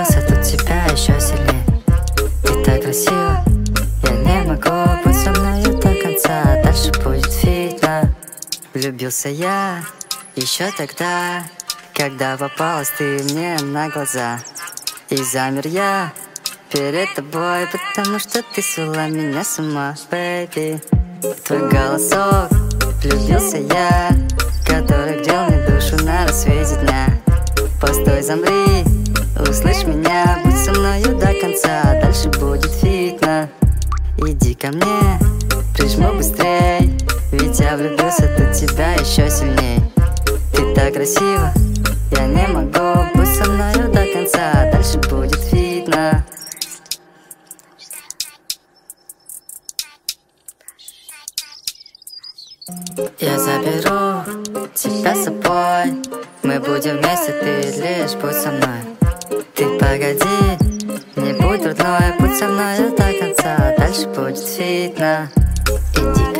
влюбился, тут тебя еще сильнее. Ты так красива, я не могу быть со мною до конца. Дальше будет видно. Влюбился я еще тогда, когда попалась ты мне на глаза. И замер я перед тобой, потому что ты свела меня с ума, бэйби. Твой голосок, влюбился я, который грел мне душу на рассвете дня. Постой, замри, услышь меня, будь со мною до конца. Дальше будет видно. Иди ко мне, прижму быстрей, ведь я влюбился, тут тебя еще сильней. Ты так красива, я не могу, будь со мною до конца. Дальше будет видно. Я заберу тебя с собой, мы будем вместе, ты лишь будь со мной. Ты погоди, не будь трудной, будь со мною до конца. Дальше будет видно. Иди